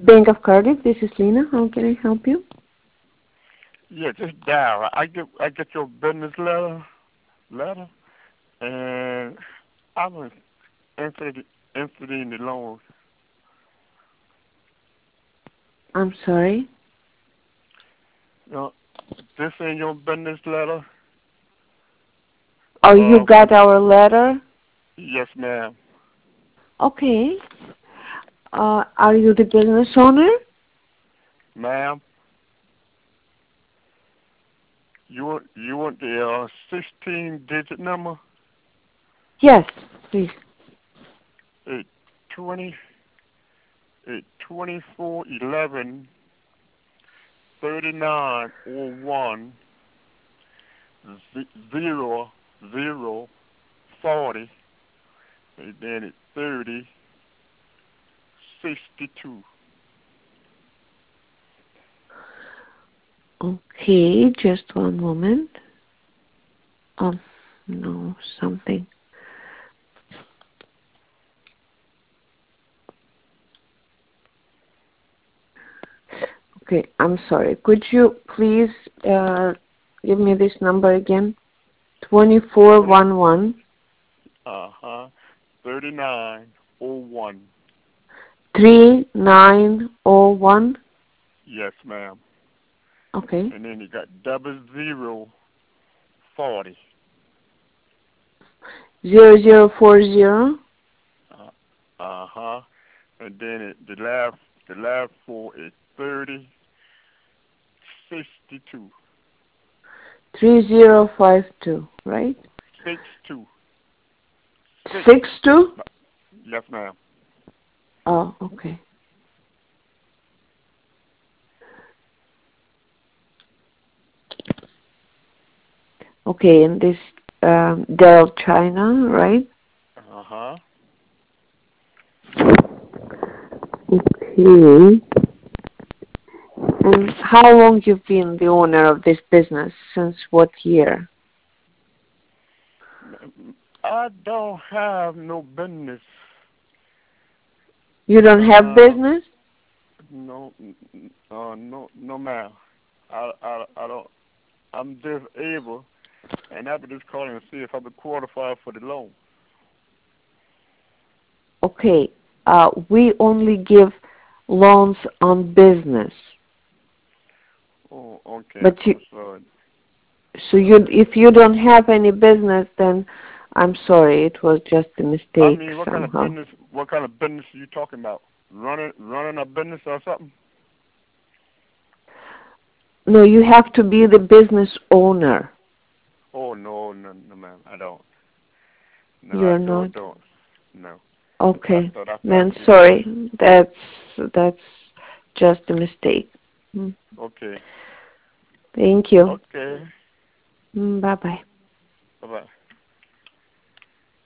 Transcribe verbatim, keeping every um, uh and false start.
Bank of Cardiff, this is Lena. How can I help you? Yeah, just dial. I get I get your business letter letter, and I was interested interested in the loans. I'm sorry. You know, this in your business letter. Oh, you Uh, got our letter? yes, ma'am. Okay. Uh, are you the business owner? Ma'am, you want you want the uh, sixteen digit number? Yes, please. It twenty it twenty four eleven thirty nine or one zero zero forty, and then it thirty sixty two. Okay, just one moment. Oh, no, something. Okay, I'm sorry. Could you please uh, give me this number again? twenty-four Twenty eleven uh huh thirty nine oh one. three nine oh one. Yes, ma'am. Okay. And then you got double zero forty. zero zero four zero. Uh huh. And then it, the last the last four is thirty sixty two. three zero five two, right? Six two. Six. six two? Yes, ma'am. Oh, okay. Okay, and this um, Dell China, right? Uh huh. Okay. And how long you've been the owner of this business? Since what year? I don't have no business. You don't have Uh, business? no, uh, no, no, ma'am. I, I, I don't. I'm disabled, and I was just calling to see if I would qualify for the loan. Okay. Uh, we only give loans on business. Oh, okay. But you, I'm sorry. so you, if you don't have any business, then I'm sorry. It was just a I mistake mean, what kind of somehow. business? What kind of business are you talking about? Running, running a business or something? No, you have to be the business owner. Oh no, no, no, ma'am. I don't. No, I You're sure not. don't. No. I Okay. thought I Then possibly did. sorry. That's that's just a mistake. Mm. Okay. Thank you. Okay. Mm, bye bye. Bye bye.